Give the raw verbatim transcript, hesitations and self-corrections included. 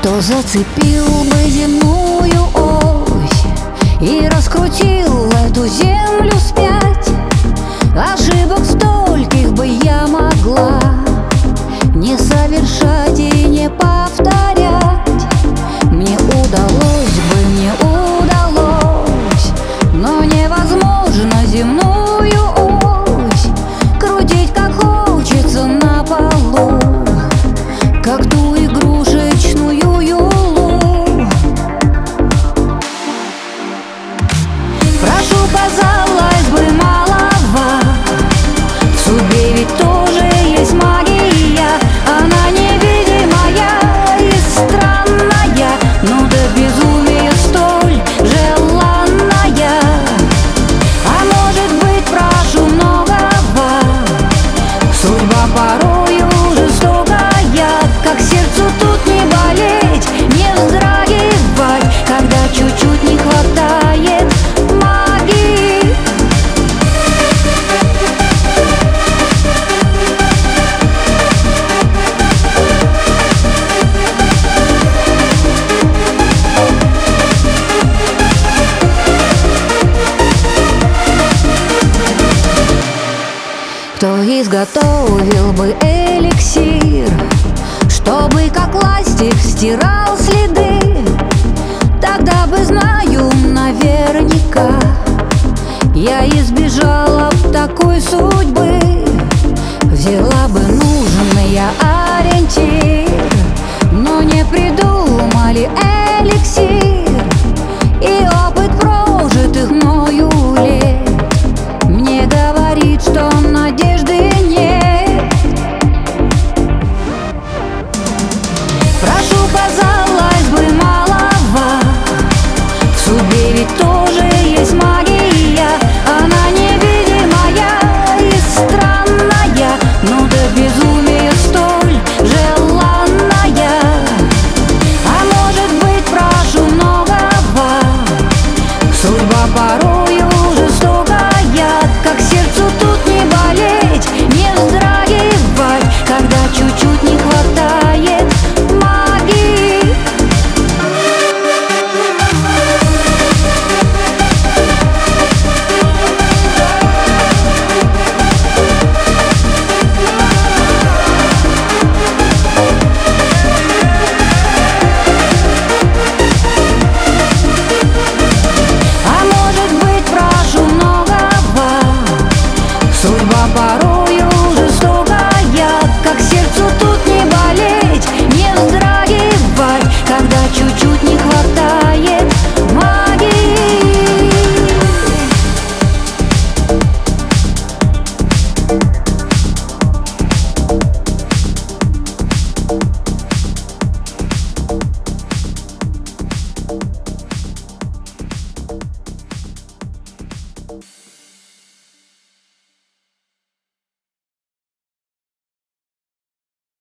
Кто зацепил бы земную ось и раскрутил эту землю вспять? Ошибок стольких бы я могла не совершать и не повторять. Мне удалось бы, мне удалось, но невозможно земную ось крутить как хочется на полу, как ту игрушечную юлу. Прошу, казалось бы, малова, в судьбе ведь тоже есть магия. Она невидимая и странная, но до безумия столь желанная. А может быть, прошу многого, судьба порою жестокая. Как сердцу тут не болеть, не вздрагивать, когда чуть-чуть не хватает магии. Кто изготовил бы эликсир, чтобы как ластик стирал следы? Тогда бы, знаю наверняка, я избежала б такой судьбы. Взяла бы